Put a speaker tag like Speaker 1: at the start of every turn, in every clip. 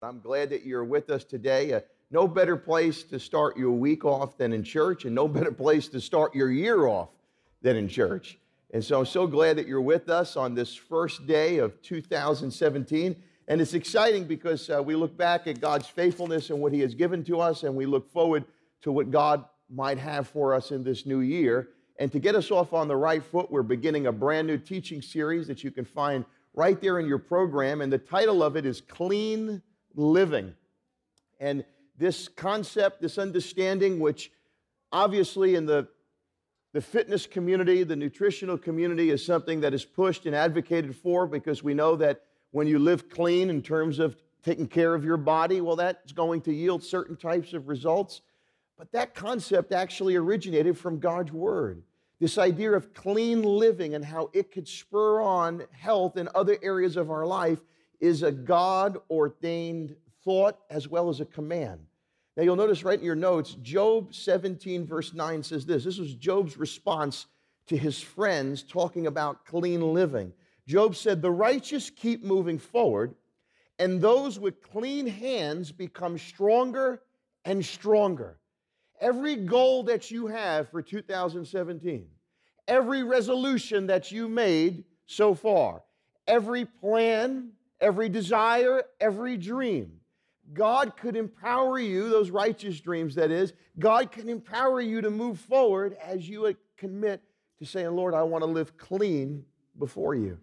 Speaker 1: I'm glad that you're with us today. No better place to start your week off than in church, and no better place to start your year off than in church. And so I'm so glad that you're with us on this first day of 2017. And it's exciting because we look back at God's faithfulness and what He has given to us, and we look forward to what God might have for us in this new year. And to get us off on the right foot, we're beginning a brand new teaching series that you can find right there in your program. And the title of it is Clean Living. And this concept, this understanding, which obviously in the fitness community, the nutritional community, is something that is pushed and advocated for, because we know that when you live clean in terms of taking care of your body, well, that's going to yield certain types of results. But that concept actually originated from God's Word. This idea of clean living and how it could spur on health in other areas of our life is a God-ordained thought as well as a command. Now you'll notice right in your notes, Job 17 verse 9 says this. This was Job's response to his friends talking about clean living. Job said, "The righteous keep moving forward, and those with clean hands become stronger and stronger." Every goal that you have for 2017, every resolution that you made so far, every plan, every desire, every dream, God could empower you, those righteous dreams that is, God can empower you to move forward as you commit to saying, "Lord, I want to live clean before you."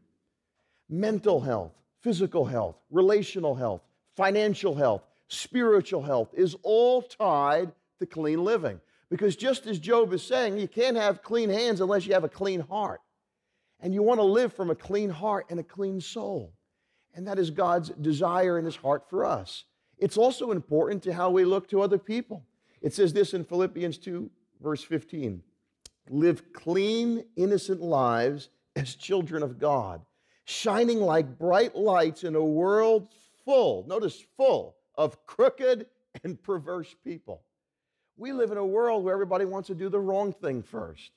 Speaker 1: Mental health, physical health, relational health, financial health, spiritual health is all tied to clean living. Because just as Job is saying, you can't have clean hands unless you have a clean heart. And you want to live from a clean heart and a clean soul. And that is God's desire in His heart for us. It's also important to how we look to other people. It says this in Philippians 2, verse 15. "Live clean, innocent lives as children of God, shining like bright lights in a world full," notice full, "of crooked and perverse people." We live in a world where everybody wants to do the wrong thing first.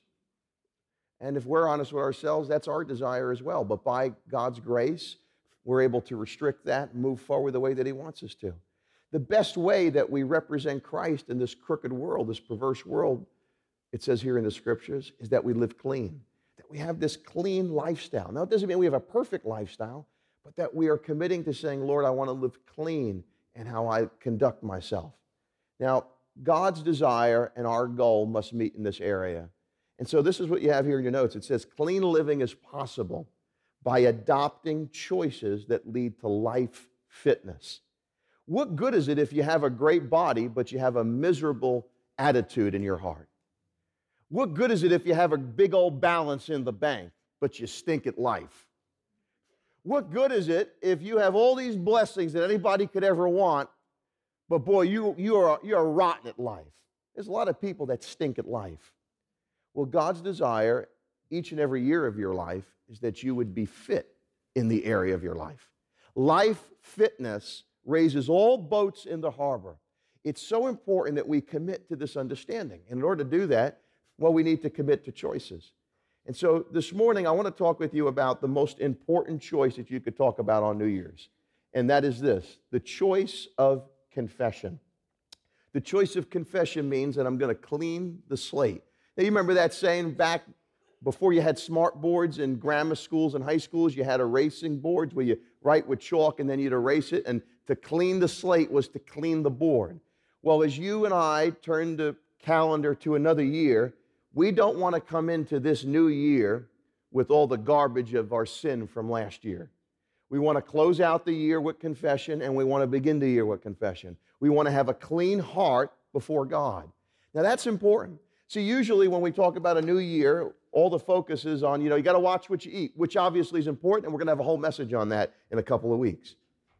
Speaker 1: And if we're honest with ourselves, that's our desire as well. But by God's grace, we're able to restrict that and move forward the way that He wants us to. The best way that we represent Christ in this crooked world, this perverse world, it says here in the Scriptures, is that we live clean, that we have this clean lifestyle. Now, it doesn't mean we have a perfect lifestyle, but that we are committing to saying, "Lord, I want to live clean in how I conduct myself." Now, God's desire and our goal must meet in this area. And so this is what you have here in your notes. It says, clean living is possible by adopting choices that lead to life fitness. What good is it if you have a great body, but you have a miserable attitude in your heart? What good is it if you have a big old balance in the bank, but you stink at life? What good is it if you have all these blessings that anybody could ever want, but boy, you're rotten at life? There's a lot of people that stink at life. Well, God's desire each and every year of your life is that you would be fit in the area of your life. Life fitness raises all boats in the harbor. It's so important that we commit to this understanding. And in order to do that, well, we need to commit to choices. And so this morning, I want to talk with you about the most important choice that you could talk about on New Year's. And that is this: the choice of confession. The choice of confession means that I'm going to clean the slate. Now, you remember that saying back before you had smart boards in grammar schools and high schools, you had erasing boards where you write with chalk and then you'd erase it, and to clean the slate was to clean the board. Well, as you and I turn the calendar to another year, we don't want to come into this new year with all the garbage of our sin from last year. We want to close out the year with confession, and we want to begin the year with confession. We want to have a clean heart before God. Now, that's important. See, usually when we talk about a new year, all the focus is on, you got to watch what you eat, which obviously is important, and we're going to have a whole message on that in a couple of weeks.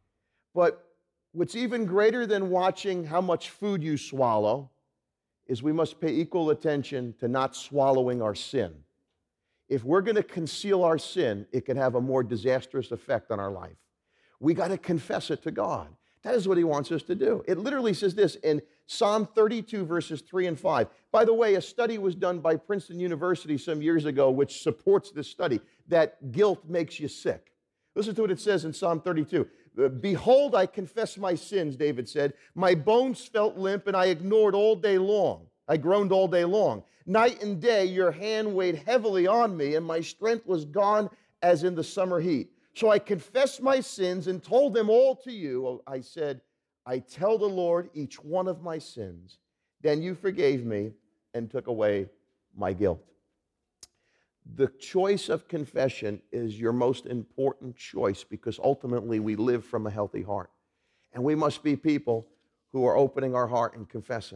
Speaker 1: But what's even greater than watching how much food you swallow is we must pay equal attention to not swallowing our sin. If we're going to conceal our sin, it can have a more disastrous effect on our life. We got to confess it to God. That is what He wants us to do. It literally says this in Psalm 32, verses 3 and 5. By the way, a study was done by Princeton University some years ago which supports this study, that guilt makes you sick. Listen to what it says in Psalm 32. Behold, I confess my sins, David said. My bones felt limp, and I ignored all day long. I groaned all day long. Night and day, your hand weighed heavily on me, and my strength was gone as in the summer heat. So I confessed my sins and told them all to you. I said, I tell the Lord each one of my sins. Then you forgave me and took away my guilt. The choice of confession is your most important choice because ultimately we live from a healthy heart. And we must be people who are opening our heart and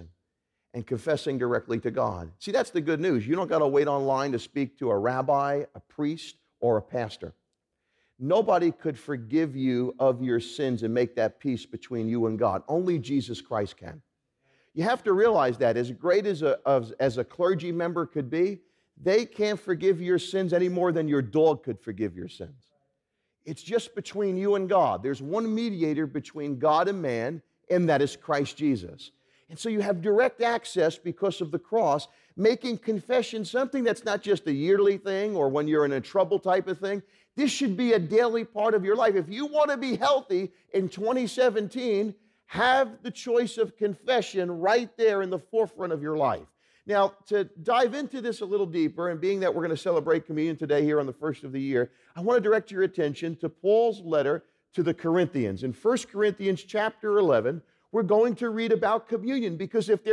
Speaker 1: confessing directly to God. See, that's the good news. You don't got to wait online to speak to a rabbi, a priest, or a pastor. Nobody could forgive you of your sins and make that peace between you and God. Only Jesus Christ can. You have to realize that as great as a clergy member could be, they can't forgive your sins any more than your dog could forgive your sins. It's just between you and God. There's one mediator between God and man, and that is Christ Jesus. And so you have direct access because of the cross, making confession something that's not just a yearly thing or when you're in a trouble type of thing. This should be a daily part of your life. If you want to be healthy in 2017, have the choice of confession right there in the forefront of your life. Now, to dive into this a little deeper, and being that we're going to celebrate communion today here on the first of the year, I want to direct your attention to Paul's letter to the Corinthians. In 1 Corinthians chapter 11, we're going to read about communion, because if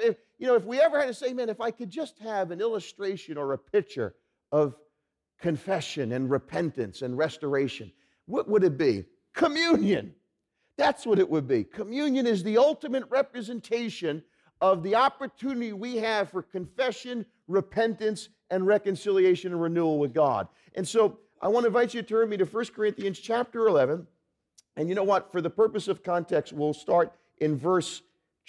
Speaker 1: we ever had to say, man, if I could just have an illustration or a picture of confession and repentance and restoration, what would it be? Communion. That's what it would be. Communion is the ultimate representation of the opportunity we have for confession, repentance, and reconciliation and renewal with God. And so I want to invite you to turn me to 1 Corinthians chapter 11. And you know what? For the purpose of context, we'll start in verse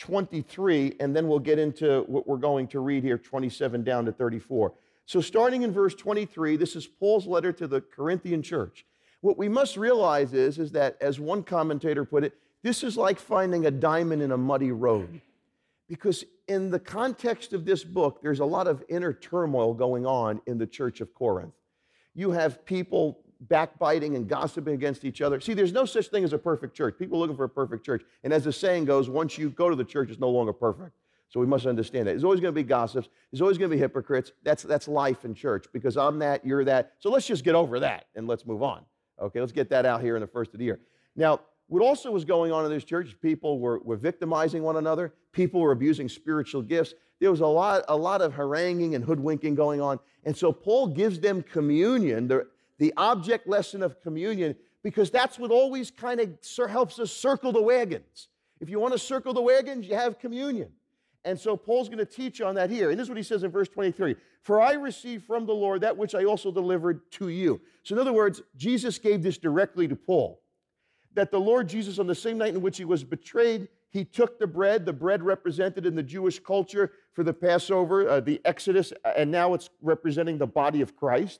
Speaker 1: 23, and then we'll get into what we're going to read here, 27 down to 34. So starting in verse 23, this is Paul's letter to the Corinthian church. What we must realize is that, as one commentator put it, this is like finding a diamond in a muddy road. Because in the context of this book, there's a lot of inner turmoil going on in the church of Corinth. You have people backbiting and gossiping against each other. See, there's no such thing as a perfect church. People are looking for a perfect church. And as the saying goes, once you go to the church, it's no longer perfect. So we must understand that. There's always going to be gossips. There's always going to be hypocrites. That's life in church, because I'm that, you're that. So let's just get over that and let's move on. Okay, let's get that out here in the first of the year. Now, what also was going on in this church, people were victimizing one another. People were abusing spiritual gifts. There was a lot of haranguing and hoodwinking going on. And so Paul gives them communion, the object lesson of communion, because that's what always kind of helps us circle the wagons. If you want to circle the wagons, you have communion. And so Paul's going to teach on that here. And this is what he says in verse 23. For I received from the Lord that which I also delivered to you. So in other words, Jesus gave this directly to Paul. That the Lord Jesus, on the same night in which he was betrayed, he took the bread represented in the Jewish culture for the Passover, the Exodus, and now it's representing the body of Christ.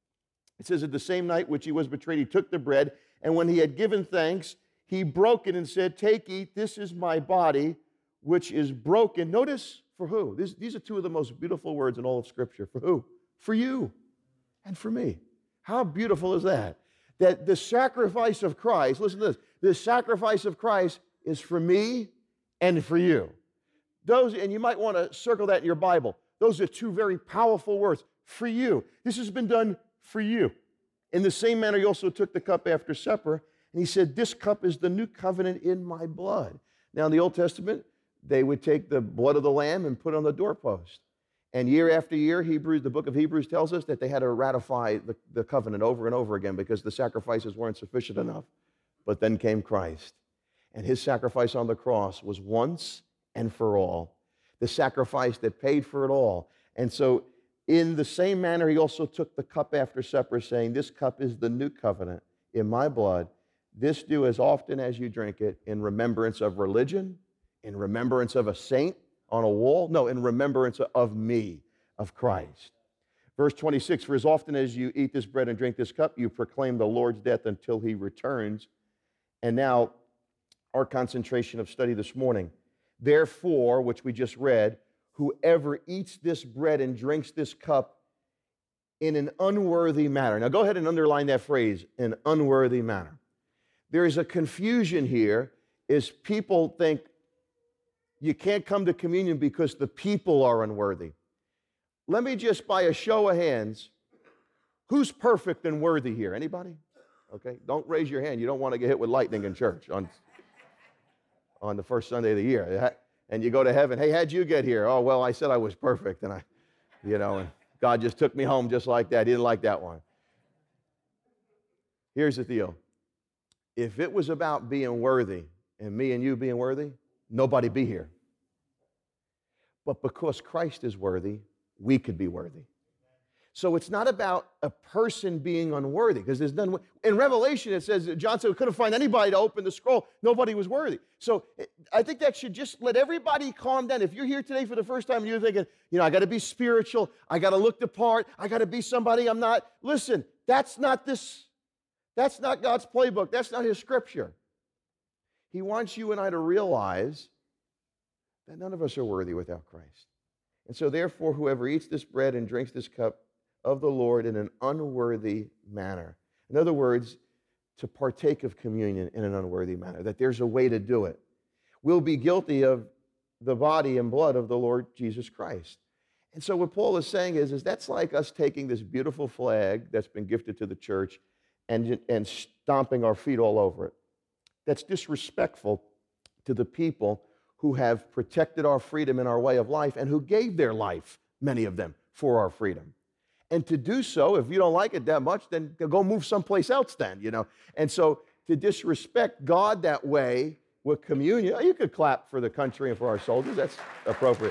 Speaker 1: It says, at the same night which he was betrayed, he took the bread, and when he had given thanks, he broke it and said, take, eat, this is my body, which is broken. Notice, for who? These are two of the most beautiful words in all of Scripture. For who? For you and for me. How beautiful is that? That the sacrifice of Christ, listen to this, the sacrifice of Christ is for me and for you. And you might want to circle that in your Bible. Those are two very powerful words. For you. This has been done for you. In the same manner, he also took the cup after supper, and he said, this cup is the new covenant in my blood. Now, in the Old Testament, they would take the blood of the lamb and put it on the doorpost. And year after year, the book of Hebrews tells us that they had to ratify the covenant over and over again because the sacrifices weren't sufficient enough. But then came Christ. And his sacrifice on the cross was once and for all. The sacrifice that paid for it all. And so in the same manner, he also took the cup after supper, saying, this cup is the new covenant in my blood. This do as often as you drink it in remembrance of religion, in remembrance of a saint on a wall. No, in remembrance of me, of Christ. Verse 26, for as often as you eat this bread and drink this cup, you proclaim the Lord's death until he returns. And now, our concentration of study this morning. Therefore, which we just read, whoever eats this bread and drinks this cup in an unworthy manner. Now go ahead and underline that phrase, an unworthy manner. There is a confusion here, is people think you can't come to communion because the people are unworthy. Let me just, by a show of hands, who's perfect and worthy here? Anybody? Okay, don't raise your hand. You don't want to get hit with lightning in church on the first Sunday of the year. And you go to heaven, hey, how'd you get here? Oh, well, I said I was perfect, and and God just took me home just like that. He didn't like that one. Here's the deal. If it was about being worthy and me and you being worthy, nobody'd be here. But because Christ is worthy, we could be worthy. So it's not about a person being unworthy, because there's none. In Revelation, it says that John said we couldn't find anybody to open the scroll. Nobody was worthy. So I think that should just let everybody calm down. If you're here today for the first time and you're thinking, I got to be spiritual, I got to look the part, I got to be somebody I'm not. Listen, that's not God's playbook. That's not His scripture. He wants you and I to realize that none of us are worthy without Christ. And so therefore, whoever eats this bread and drinks this cup of the Lord in an unworthy manner. In other words, to partake of communion in an unworthy manner, that there's a way to do it, will be guilty of the body and blood of the Lord Jesus Christ. And so what Paul is saying is that's like us taking this beautiful flag that's been gifted to the church and stomping our feet all over it. That's disrespectful to the people who have protected our freedom and our way of life and who gave their life, many of them, for our freedom. And to do so, if you don't like it that much, then go move someplace else then, And so to disrespect God that way with communion, you could clap for the country and for our soldiers. That's appropriate.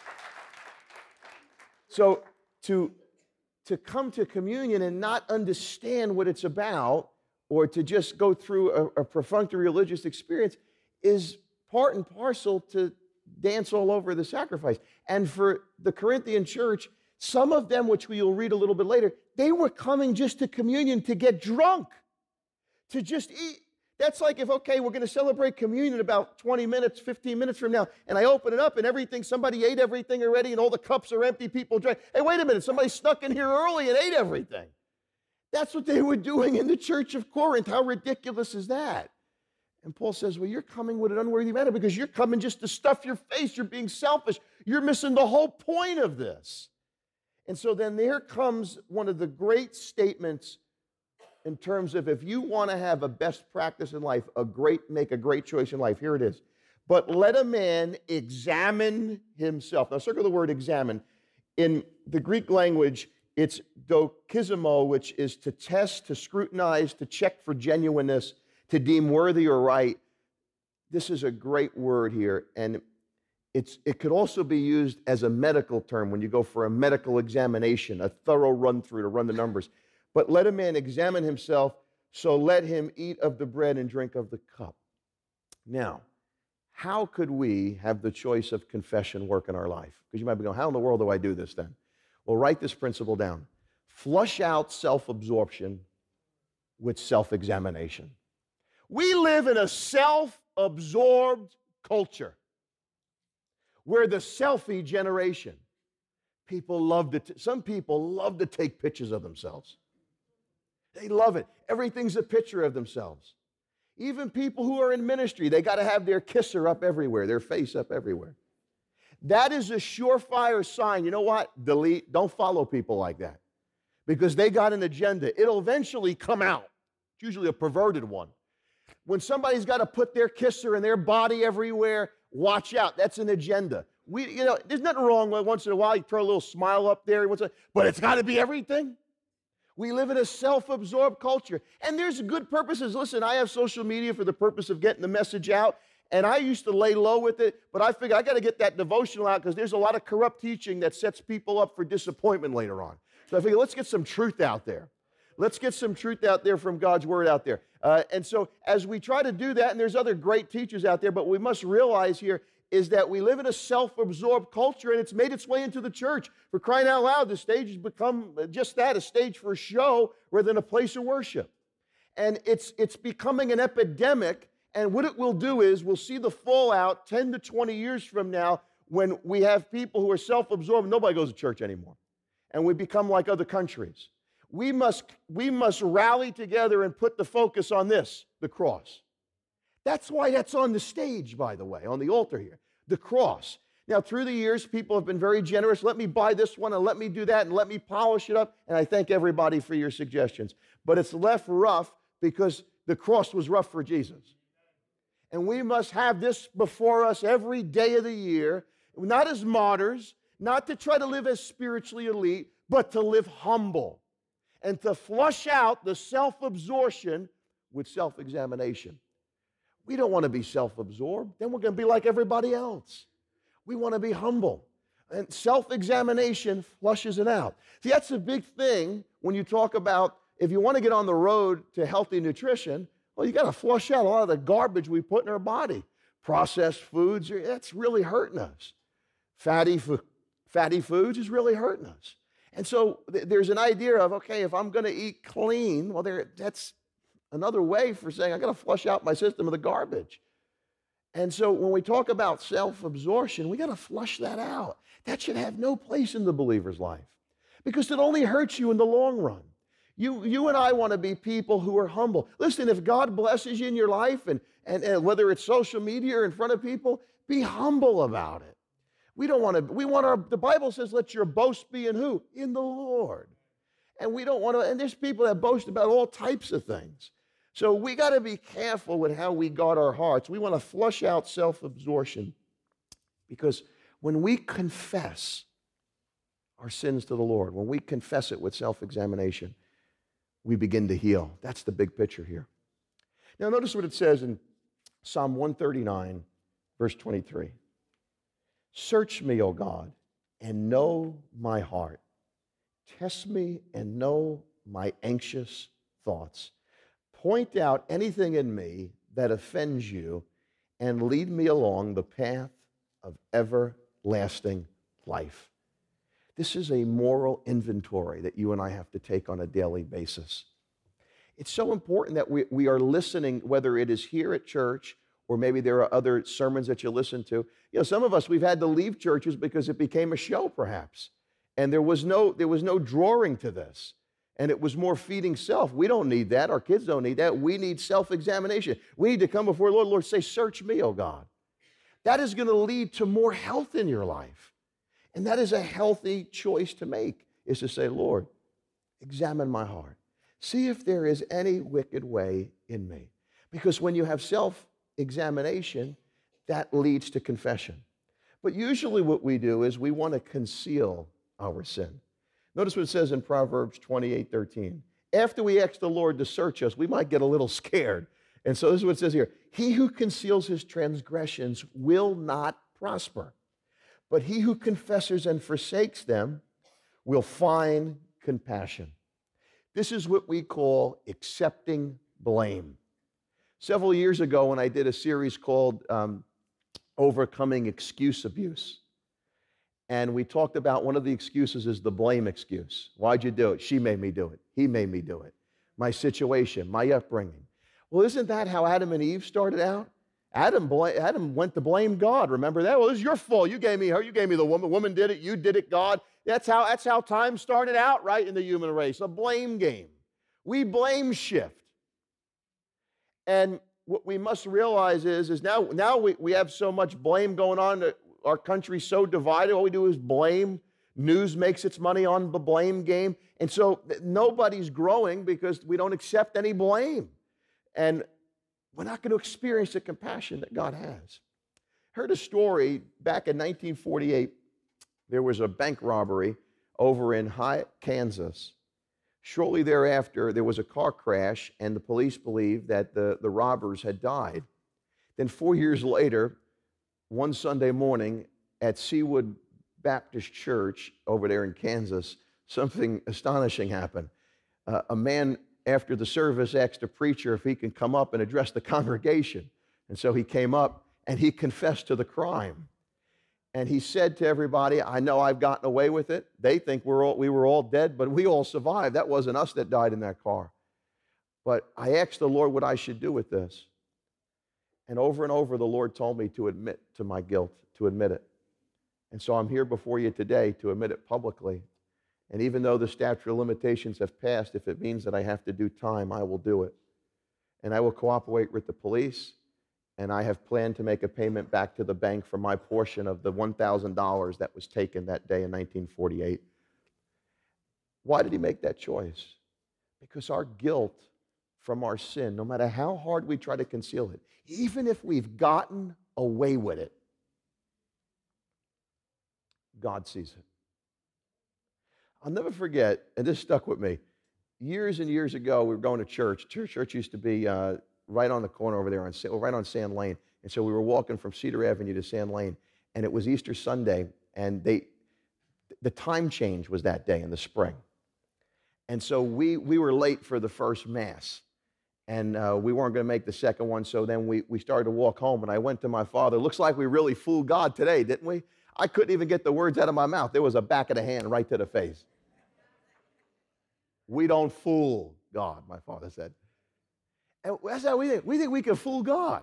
Speaker 1: So to come to communion and not understand what it's about, or to just go through a perfunctory religious experience, is part and parcel to dance all over the sacrifice. And for the Corinthian church, some of them, which we will read a little bit later, they were coming just to communion to get drunk, to just eat. That's like if, okay, we're going to celebrate communion about 20 minutes, 15 minutes from now, and I open it up and somebody ate everything already and all the cups are empty, people drank. Hey, wait a minute, somebody snuck in here early and ate everything. That's what they were doing in the church of Corinth. How ridiculous is that? And Paul says, well, you're coming with an unworthy manner because you're coming just to stuff your face. You're being selfish. You're missing the whole point of this. And so then there comes one of the great statements in terms of if you want to have a best practice in life, make a great choice in life. Here it is. But let a man examine himself. Now circle the word examine. In the Greek language, it's dokizomai, which is to test, to scrutinize, to check for genuineness, to deem worthy or right. This is a great word here, and it could also be used as a medical term when you go for a medical examination, a thorough run-through to run the numbers. But let a man examine himself, so let him eat of the bread and drink of the cup. Now, how could we have the choice of confession work in our life? Because you might be going, how in the world do I do this then? Well, write this principle down. Flush out self-absorption with self-examination. We live in a self-absorbed culture. We're the selfie generation. Some people love to take pictures of themselves. They love it. Everything's a picture of themselves. Even people who are in ministry, they got to have their kisser up everywhere, their face up everywhere. That is a surefire sign. You know what? Delete. Don't follow people like that because they got an agenda. It'll eventually come out. It's usually a perverted one. When somebody's got to put their kisser and their body everywhere, watch out. That's an agenda. There's nothing wrong with once in a while you throw a little smile up there, but it's got to be everything. We live in a self-absorbed culture, and there's good purposes. Listen, I have social media for the purpose of getting the message out, and I used to lay low with it, but I figured I got to get that devotional out because there's a lot of corrupt teaching that sets people up for disappointment later on. So I figured, let's get some truth out there. Let's get some truth out there from God's Word out there. And so as we try to do that, and there's other great teachers out there, but we must realize here is that we live in a self-absorbed culture, and it's made its way into the church. For crying out loud, the stage has become just that, a stage for a show rather than a place of worship. And it's becoming an epidemic, and what it will do is we'll see the fallout 10 to 20 years from now when we have people who are self-absorbed. Nobody goes to church anymore. And we become like other countries. we must rally together and put the focus on this, the cross. That's why that's on the stage, by the way, on the altar here, the cross. Now, through the years, people have been very generous. Let me buy this one and let me do that and let me polish it up. And I thank everybody for your suggestions. But it's left rough because the cross was rough for Jesus. And we must have this before us every day of the year, not as martyrs, not to try to live as spiritually elite, but to live humble and to flush out the self-absorption with self-examination. We don't want to be self-absorbed. Then we're going to be like everybody else. We want to be humble. And self-examination flushes it out. See, that's a big thing when you talk about if you want to get on the road to healthy nutrition, well, you got to flush out a lot of the garbage we put in our body. Processed foods, that's really hurting us. Fatty foods is really hurting us. And so there's an idea of, okay, if I'm going to eat clean, well, that's another way for saying I got to flush out my system of the garbage. And so when we talk about self-absorption, we got to flush that out. That should have no place in the believer's life because it only hurts you in the long run. You and I want to be people who are humble. Listen, if God blesses you in your life, and whether it's social media or in front of people, be humble about it. The Bible says, let your boast be in who? In the Lord. And we don't want to, and there's people that boast about all types of things. So we got to be careful with how we guard our hearts. We want to flush out self-absorption because when we confess our sins to the Lord, when we confess it with self-examination, we begin to heal. That's the big picture here. Now notice what it says in Psalm 139, verse 23. Search me, O God, and know my heart. Test me and know my anxious thoughts. Point out anything in me that offends you and lead me along the path of everlasting life. This is a moral inventory that you and I have to take on a daily basis. It's so important that we are listening, whether it is here at church or maybe there are other sermons that you listen to. You know, some of us, we've had to leave churches because it became a show, perhaps. And there was no drawing to this. And it was more feeding self. We don't need that. Our kids don't need that. We need self-examination. We need to come before the Lord, say, search me, O God. That is going to lead to more health in your life. And that is a healthy choice to make, is to say, Lord, examine my heart. See if there is any wicked way in me. Because when you have self-examination, that leads to confession. But usually what we do is we want to conceal our sin. Notice what it says in Proverbs 28:13. After we ask the Lord to search us, we might get a little scared. And so this is what it says here. He who conceals his transgressions will not prosper. But he who confesses and forsakes them will find compassion. This is what we call accepting blame. Several years ago when I did a series called Overcoming Excuse Abuse, and we talked about one of the excuses is the blame excuse. Why'd you do it? She made me do it. He made me do it. My situation, my upbringing. Well, isn't that how Adam and Eve started out? Adam went to blame God. Remember that? Well, it's your fault. You gave me her. You gave me the woman. The woman did it. You did it, God. That's how time started out, right, in the human race. A blame game. We blame shift. And what we must realize is now we have so much blame going on that our country's so divided. All we do is blame. News makes its money on the blame game. And so nobody's growing because we don't accept any blame. And we're not going to experience the compassion that God has. Heard a story back in 1948. There was a bank robbery over in Hyatt, Kansas. Shortly thereafter, there was a car crash, and the police believed that the robbers had died. Then 4 years later, one Sunday morning at Seawood Baptist Church over there in Kansas, something astonishing happened. A man, after the service, asked the preacher if he can come up and address the congregation. And so he came up and he confessed to the crime. And he said to everybody, I know I've gotten away with it. They think we were all dead, but we all survived. That wasn't us that died in that car. But I asked the Lord what I should do with this. And over, the Lord told me to admit to my guilt, to admit it. And so I'm here before you today to admit it publicly And even though the statute of limitations have passed, if it means that I have to do time, I will do it. And I will cooperate with the police, and I have planned to make a payment back to the bank for my portion of the $1,000 that was taken that day in 1948. Why did he make that choice? Because our guilt from our sin, no matter how hard we try to conceal it, even if we've gotten away with it, God sees it. I'll never forget, and this stuck with me. Years and years ago, we were going to church. Church used to be right on the corner over there, right on Sand Lane. And so we were walking from Cedar Avenue to Sand Lane, and it was Easter Sunday, and the time change was that day in the spring. And so we were late for the first Mass, and we weren't going to make the second one, so then we started to walk home, and I went to my father. Looks like we really fooled God today, didn't we? I couldn't even get the words out of my mouth. There was a back of the hand right to the face. We don't fool God, my father said. And that's how we think. We think we can fool God.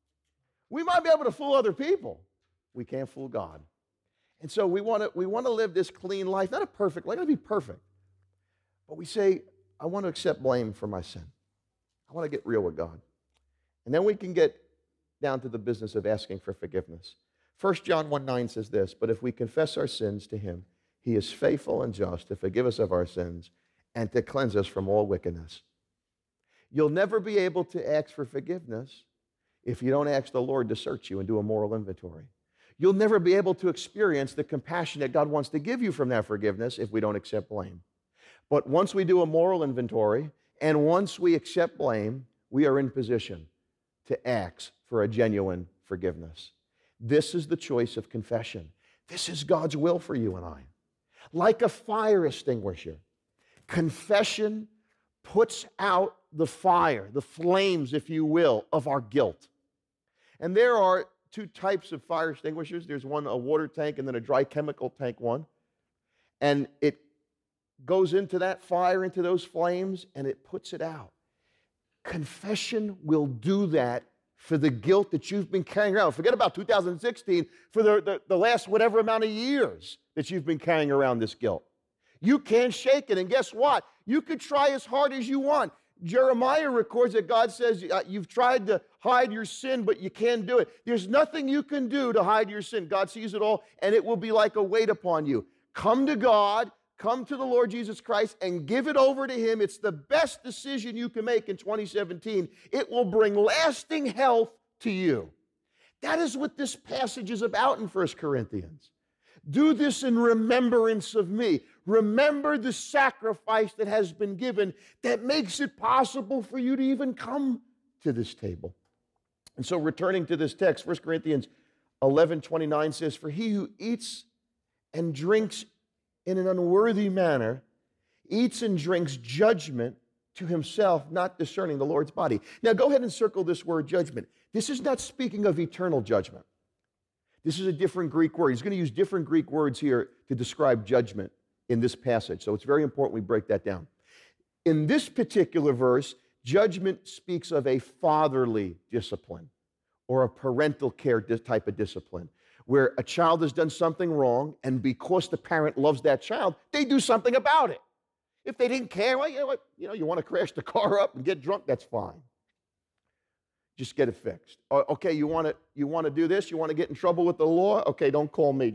Speaker 1: We might be able to fool other people. We can't fool God. And so we want to live this clean life, not a perfect life, not to be perfect. But we say, I want to accept blame for my sin. I want to get real with God. And then we can get down to the business of asking for forgiveness. 1 John 1:9 says this, but if we confess our sins to him, he is faithful and just to forgive us of our sins and to cleanse us from all wickedness. You'll never be able to ask for forgiveness if you don't ask the Lord to search you and do a moral inventory. You'll never be able to experience the compassion that God wants to give you from that forgiveness if we don't accept blame. But once we do a moral inventory and once we accept blame, we are in position to ask for a genuine forgiveness. This is the choice of confession. This is God's will for you and I. Like a fire extinguisher, confession puts out the fire, the flames, if you will, of our guilt. And there are two types of fire extinguishers. There's one, a water tank, and then a dry chemical tank one. And it goes into that fire, into those flames, and it puts it out. Confession will do that for the guilt that you've been carrying around. Forget about 2016, for the last whatever amount of years that you've been carrying around this guilt. You can't shake it, and guess what? You could try as hard as you want. Jeremiah records that God says, you've tried to hide your sin, but you can't do it. There's nothing you can do to hide your sin. God sees it all, and it will be like a weight upon you. Come to God, come to the Lord Jesus Christ, and give it over to him. It's the best decision you can make in 2017. It will bring lasting health to you. That is what this passage is about in 1 Corinthians. Do this in remembrance of me. Remember the sacrifice that has been given that makes it possible for you to even come to this table. And so returning to this text, 1 Corinthians 11:29 says, for he who eats and drinks in an unworthy manner eats and drinks judgment to himself, not discerning the Lord's body. Now go ahead and circle this word judgment. This is not speaking of eternal judgment. This is a different Greek word. He's going to use different Greek words here to describe judgment in this passage. So it's very important we break that down. In this particular verse, judgment speaks of a fatherly discipline or a parental care type of discipline, where a child has done something wrong, and because the parent loves that child, they do something about it. If they didn't care, well, you know what? You want to crash the car up and get drunk, that's fine. Just get it fixed. Okay, you want to do this? You want to get in trouble with the law? Okay, don't call me.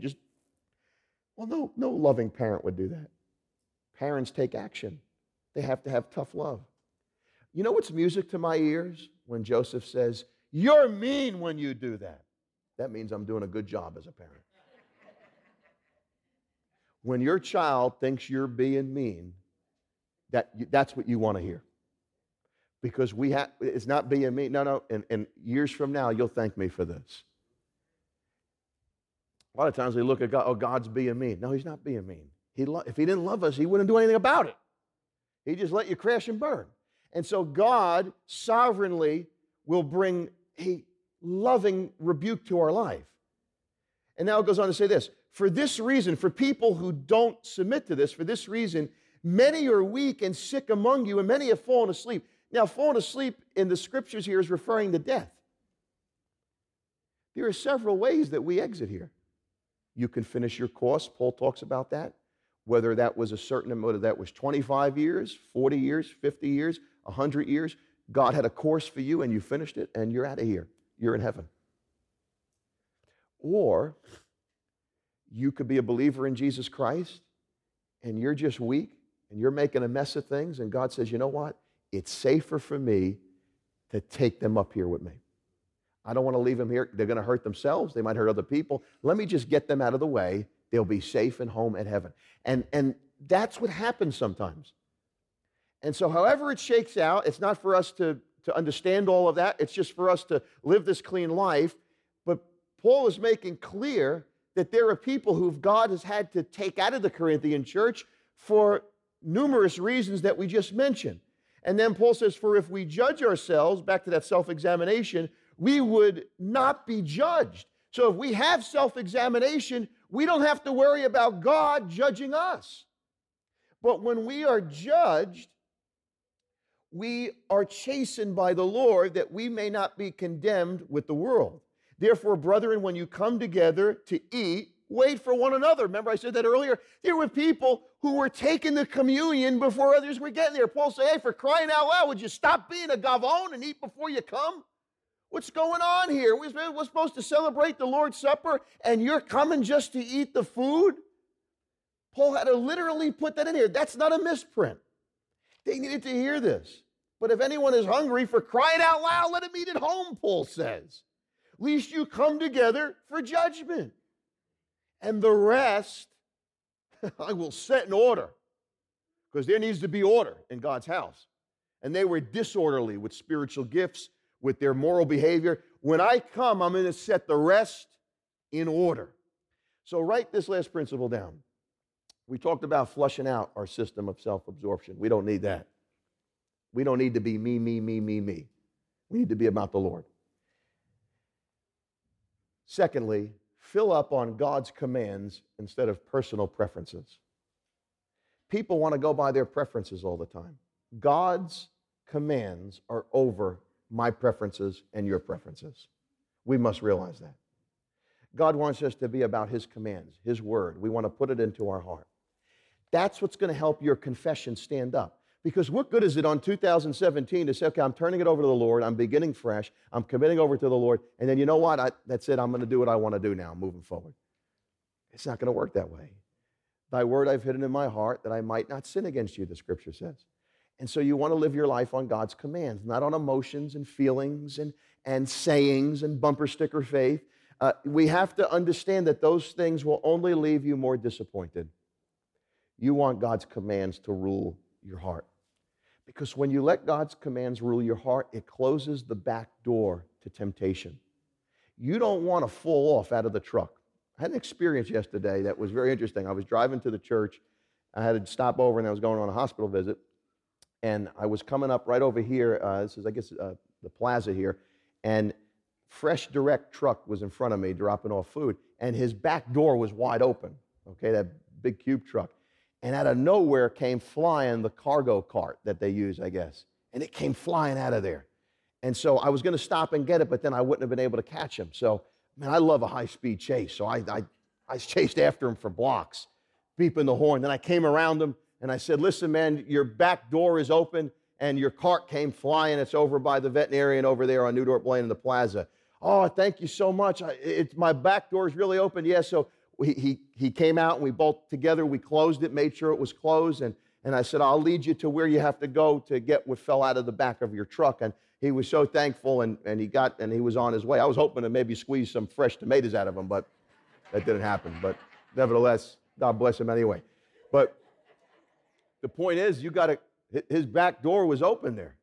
Speaker 1: No loving parent would do that. Parents take action. They have to have tough love. You know what's music to my ears? When Joseph says, you're mean when you do that. That means I'm doing a good job as a parent. When your child thinks you're being mean, that's what you want to hear. Because it's not being mean. No, and years from now, you'll thank me for this. A lot of times we look at God, oh, God's being mean. No, he's not being mean. If he didn't love us, he wouldn't do anything about it. He'd just let you crash and burn. And so God sovereignly will bring a loving rebuke to our life. And now it goes on to say this. For this reason, for people who don't submit to this, for this reason, many are weak and sick among you, and many have fallen asleep. Now, falling asleep in the scriptures here is referring to death. There are several ways that we exit here. You can finish your course. Paul talks about that. whether that was a certain amount, whether that was 25 years, 40 years, 50 years, 100 years. God had a course for you and you finished it and you're out of here. You're in heaven. Or you could be a believer in Jesus Christ and you're just weak and you're making a mess of things, and God says, you know what? It's safer for me to take them up here with me. I don't want to leave them here. They're going to hurt themselves. They might hurt other people. Let me just get them out of the way. They'll be safe and home at heaven. And that's what happens sometimes. And so however it shakes out, it's not for us to understand all of that. It's just for us to live this clean life. But Paul is making clear that there are people who God has had to take out of the Corinthian church for numerous reasons that we just mentioned. And then Paul says, for if we judge ourselves, back to that self-examination, we would not be judged. So if we have self-examination, we don't have to worry about God judging us. But when we are judged, we are chastened by the Lord, that we may not be condemned with the world. Therefore, brethren, when you come together to eat, wait for one another. Remember I said that earlier? There were people who were taking the communion before others were getting there. Paul said, hey, for crying out loud, would you stop being a gavon and eat before you come? What's going on here? We're supposed to celebrate the Lord's Supper, and you're coming just to eat the food? Paul had to literally put that in here. That's not a misprint. They needed to hear this. But if anyone is hungry, for crying out loud, let him eat at home, Paul says. Lest you come together for judgment. And the rest I will set in order, because there needs to be order in God's house. And they were disorderly with spiritual gifts, with their moral behavior. When I come, I'm going to set the rest in order. So write this last principle down. We talked about flushing out our system of self-absorption. We don't need that. We don't need to be me, me, me, me, me. We need to be about the Lord. Secondly, fill up on God's commands instead of personal preferences. People want to go by their preferences all the time. God's commands are over my preferences and your preferences. We must realize that. God wants us to be about His commands, His word. We want to put it into our heart. That's what's going to help your confession stand up. Because what good is it on 2017 to say, okay, I'm turning it over to the Lord, I'm beginning fresh, I'm committing over to the Lord, and then you know what, that's it, I'm going to do what I want to do now, moving forward. It's not going to work that way. Thy word I've hidden in my heart that I might not sin against you, the scripture says. And so you want to live your life on God's commands, not on emotions and feelings and sayings and bumper sticker faith. We have to understand that those things will only leave you more disappointed. You want God's commands to rule your heart. Because when you let God's commands rule your heart, it closes the back door to temptation. You don't want to fall off out of the truck. I had an experience yesterday that was very interesting. I was driving to the church. I had to stop over, and I was going on a hospital visit. And I was coming up right over here. This is, I guess, the plaza here. And Fresh Direct truck was in front of me dropping off food. And his back door was wide open, okay, that big cube truck. And out of nowhere came flying the cargo cart that they use, I guess. And it came flying out of there. And so I was going to stop and get it, but then I wouldn't have been able to catch him. So, man, I love a high-speed chase. So I chased after him for blocks, beeping the horn. Then I came around him, and I said, listen, man, your back door is open, and your cart came flying. It's over by the veterinarian over there on Newdorp Lane in the plaza. Oh, thank you so much. My back door is really open. Yeah, so he came out, and we both together, we closed it, made sure it was closed, and I said, I'll lead you to where you have to go to get what fell out of the back of your truck. And he was so thankful, and he was on his way. I was hoping to maybe squeeze some fresh tomatoes out of him, but that didn't happen. But nevertheless, God bless him anyway. But the point is, his back door was open there.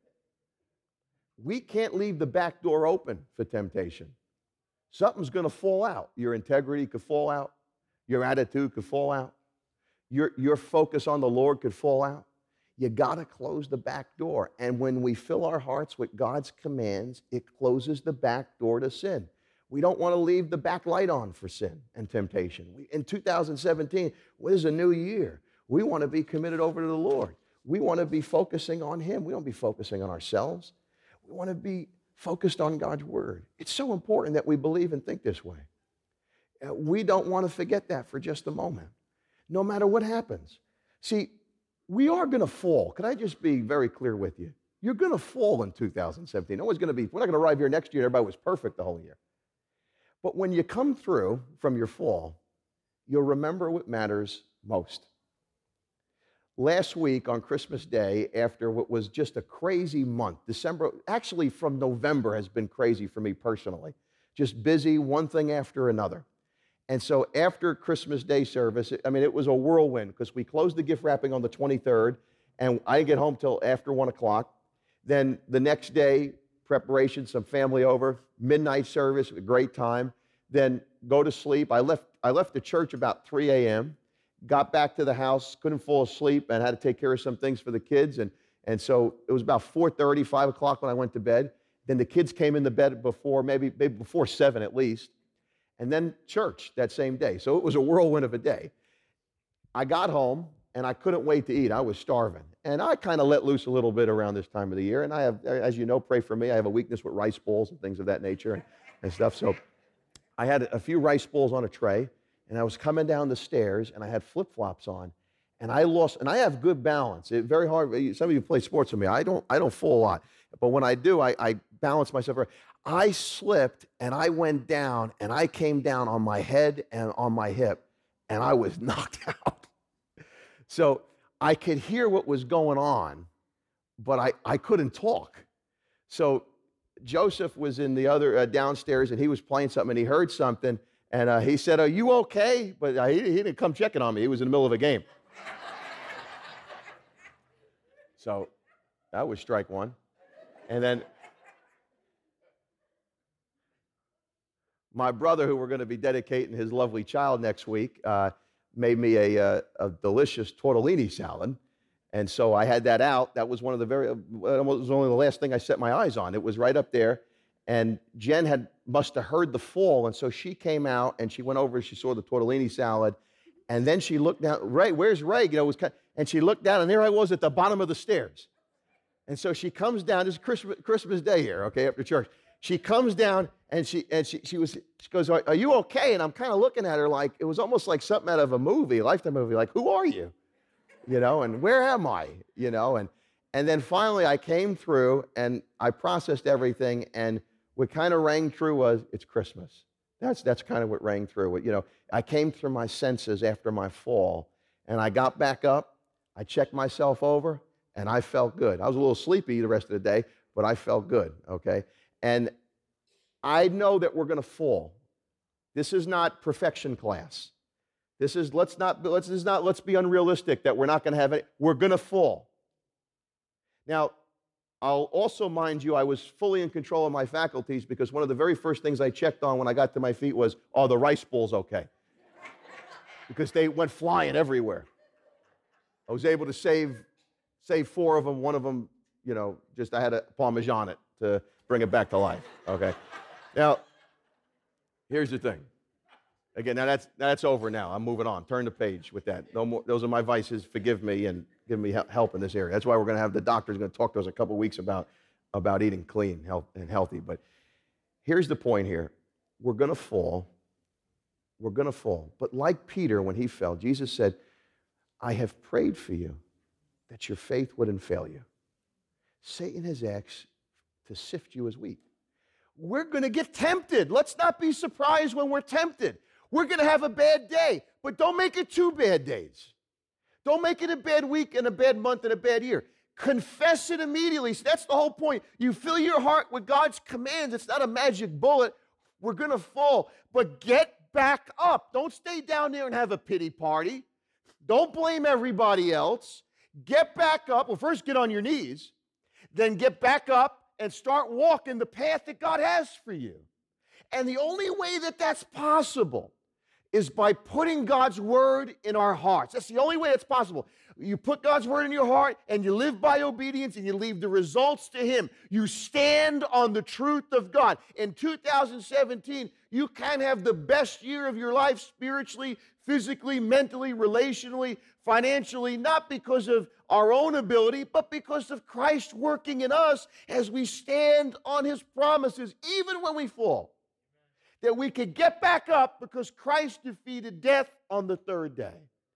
Speaker 1: We can't leave the back door open for temptation. Something's going to fall out. Your integrity could fall out. Your attitude could fall out. Your focus on the Lord could fall out. You got to close the back door. And when we fill our hearts with God's commands, it closes the back door to sin. We don't want to leave the back light on for sin and temptation. In 2017, this is a new year. We want to be committed over to the Lord. We want to be focusing on Him. We don't be focusing on ourselves. We want to be focused on God's Word. It's so important that we believe and think this way. We don't want to forget that for just a moment. no matter what happens. See, we are going to fall. Can I just be very clear with you? You're going to fall in 2017. No one's going to be, we're not going to arrive here next year and everybody was perfect the whole year. But when you come through from your fall, you'll remember what matters most. Last week on Christmas Day, after what was just a crazy month, December, actually from November has been crazy for me personally. Just busy, one thing after another. And so after Christmas Day service, it was a whirlwind because we closed the gift wrapping on the 23rd, and I didn't get home till after 1 o'clock. Then the next day, preparation, some family over, midnight service, a great time. Then go to sleep. I left the church about 3 a.m., got back to the house, couldn't fall asleep, and had to take care of some things for the kids. And so it was about 4:30, 5 o'clock when I went to bed. Then the kids came in the bed before, maybe before 7 at least. And then church that same day. So it was a whirlwind of a day. I got home, and I couldn't wait to eat. I was starving. And I kind of let loose a little bit around this time of the year. And I have, as you know, pray for me. I have a weakness with rice bowls and things of that nature and stuff. So I had a few rice bowls on a tray, and I was coming down the stairs, and I had flip-flops on, and I have good balance. It's very hard. Some of you play sports with me. I don't fall a lot. But when I do, I balance myself. I slipped, and I went down, and I came down on my head and on my hip, and I was knocked out. So I could hear what was going on, but I couldn't talk. So Joseph was in the other downstairs, and he was playing something, and he heard something, and he said, "Are you okay?" But he didn't come checking on me. He was in the middle of a game. So that was strike one. And then my brother, who we're going to be dedicating his lovely child next week, made me a delicious tortellini salad. And so I had that out. That was one of the it was only the last thing I set my eyes on. It was right up there. And Jen must have heard the fall. And so she came out and she went over and she saw the tortellini salad. And then she looked down, Ray, where's Ray? And she looked down, and there I was at the bottom of the stairs. And so she comes down. This is Christmas Day here, okay, after church. She comes down and she goes, "Are you okay?" And I'm kind of looking at her like it was almost like something out of a movie, a Lifetime movie. Like, who are you? And where am I? And then finally I came through and I processed everything, and what kind of rang true was it's Christmas. That's kind of what rang through. I came through my senses after my fall, and I got back up. I checked myself over, and I felt good. I was a little sleepy the rest of the day, but I felt good. Okay. And I know that we're going to fall. This is not perfection class. Let's be unrealistic that we're not going to have it. We're going to fall. Now, I'll also mind you, I was fully in control of my faculties because one of the very first things I checked on when I got to my feet was, are the rice bowls okay? Because they went flying everywhere. I was able to save 4 of them. One of them, I had a Parmesan it to bring it back to life, okay? Now, here's the thing. Again, now that's over now. I'm moving on. Turn the page with that. No more. Those are my vices. Forgive me and give me help in this area. That's why we're going to have the doctor's going to talk to us a couple weeks about eating clean and healthy. But here's the point here. We're going to fall. We're going to fall. But like Peter, when he fell, Jesus said, "I have prayed for you that your faith wouldn't fail you." Satan has asked to sift you as wheat. We're going to get tempted. Let's not be surprised when we're tempted. We're going to have a bad day, but don't make it 2 bad days. Don't make it a bad week and a bad month and a bad year. Confess it immediately. So that's the whole point. You fill your heart with God's commands. It's not a magic bullet. We're going to fall, but get back up. Don't stay down there and have a pity party. Don't blame everybody else. Get back up. Well, first get on your knees, then get back up and start walking the path that God has for you. And the only way that that's possible is by putting God's word in our hearts. That's the only way it's possible. You put God's word in your heart and you live by obedience and you leave the results to Him. You stand on the truth of God. In 2017, you can have the best year of your life spiritually, physically, mentally, relationally, financially, not because of our own ability, but because of Christ working in us as we stand on His promises, even when we fall. That we could get back up because Christ defeated death on the 3rd day.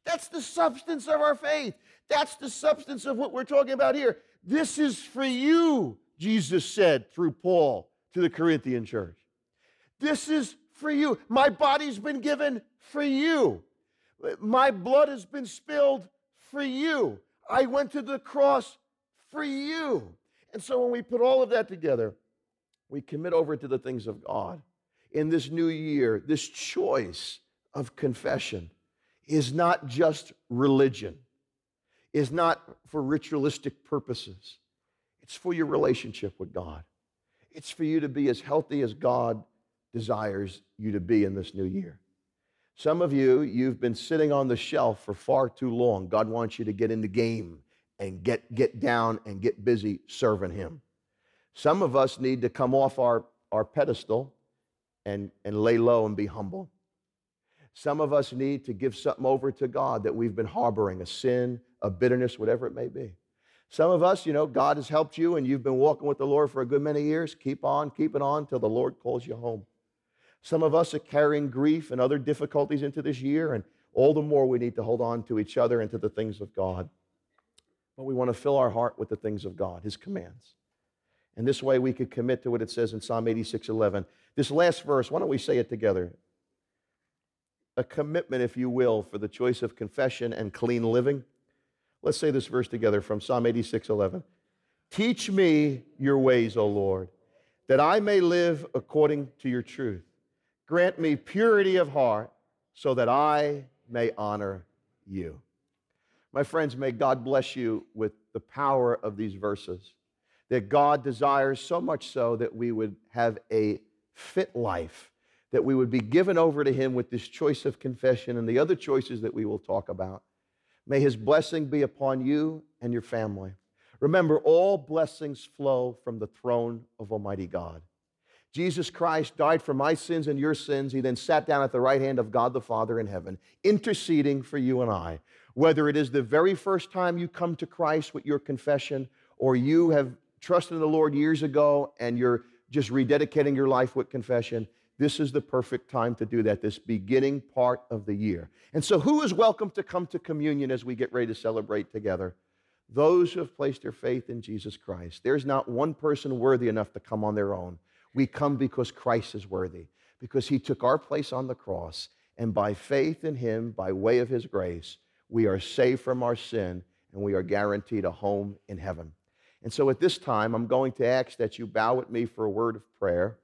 Speaker 1: That's the substance of our faith. That's the substance of what we're talking about here. This is for you, Jesus said through Paul to the Corinthian church. This is for you. My body's been given for you. My blood has been spilled for you. I went to the cross for you. And so when we put all of that together, we commit over to the things of God. In this new year, this choice of confession is not just religion, is not for ritualistic purposes. It's for your relationship with God. It's for you to be as healthy as God desires you to be in this new year. Some of you, you've been sitting on the shelf for far too long. God wants you to get in the game and get down and get busy serving Him. Some of us need to come off our pedestal and lay low and be humble. Some of us need to give something over to God that we've been harboring, a sin, a bitterness, whatever it may be. Some of us, God has helped you and you've been walking with the Lord for a good many years. Keep on keeping on till the Lord calls you home. Some of us are carrying grief and other difficulties into this year, and all the more we need to hold on to each other and to the things of God. But we want to fill our heart with the things of God, His commands. And this way we could commit to what it says in Psalm 86:11. This last verse, why don't we say it together? A commitment, if you will, for the choice of confession and clean living. Let's say this verse together from Psalm 86:11. Teach me your ways, O Lord, that I may live according to your truth. Grant me purity of heart so that I may honor you. My friends, may God bless you with the power of these verses, that God desires so much so that we would have a fit life, that we would be given over to Him with this choice of confession and the other choices that we will talk about. May His blessing be upon you and your family. Remember, all blessings flow from the throne of Almighty God. Jesus Christ died for my sins and your sins. He then sat down at the right hand of God the Father in heaven, interceding for you and I. Whether it is the very first time you come to Christ with your confession, or you have trusted in the Lord years ago and you're just rededicating your life with confession, this is the perfect time to do that, this beginning part of the year. And so who is welcome to come to communion as we get ready to celebrate together? Those who have placed their faith in Jesus Christ. There's not one person worthy enough to come on their own. We come because Christ is worthy, because He took our place on the cross, and by faith in Him, by way of His grace, we are saved from our sin, and we are guaranteed a home in heaven. And so at this time, I'm going to ask that you bow with me for a word of prayer.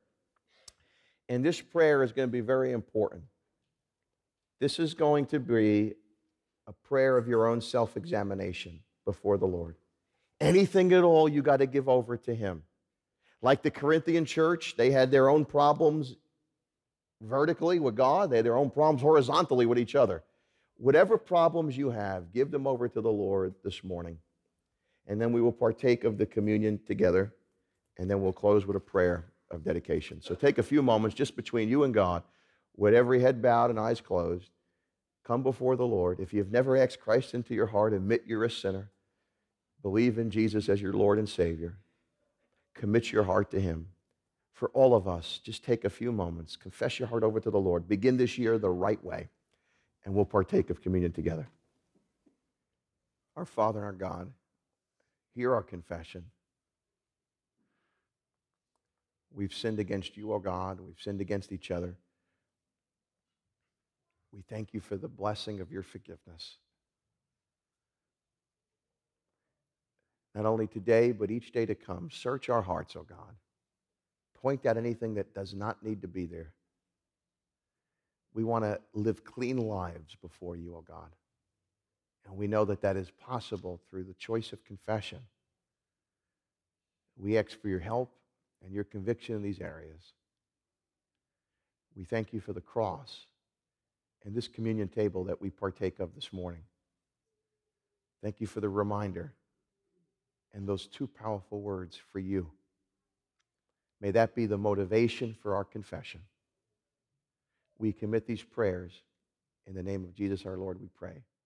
Speaker 1: And this prayer is going to be very important. This is going to be a prayer of your own self-examination before the Lord. Anything at all, you got to give over to Him. Like the Corinthian church, they had their own problems vertically with God. They had their own problems horizontally with each other. Whatever problems you have, give them over to the Lord this morning. And then we will partake of the communion together, and then we'll close with a prayer of dedication. So take a few moments just between you and God, with every head bowed and eyes closed. Come before the Lord. If you've never asked Christ into your heart, admit you're a sinner. Believe in Jesus as your Lord and Savior. Commit your heart to Him. For all of us, just take a few moments. Confess your heart over to the Lord. Begin this year the right way, and we'll partake of communion together. Our Father and our God, hear our confession. We've sinned against you, O God. We've sinned against each other. We thank you for the blessing of your forgiveness. Not only today, but each day to come. Search our hearts, O God. Point out anything that does not need to be there. We want to live clean lives before you, O God. And we know that that is possible through the choice of confession. We ask for your help and your conviction in these areas. We thank you for the cross and this communion table that we partake of this morning. Thank you for the reminder and those two powerful words, for you. May that be the motivation for our confession. We commit these prayers in the name of Jesus our Lord, we pray.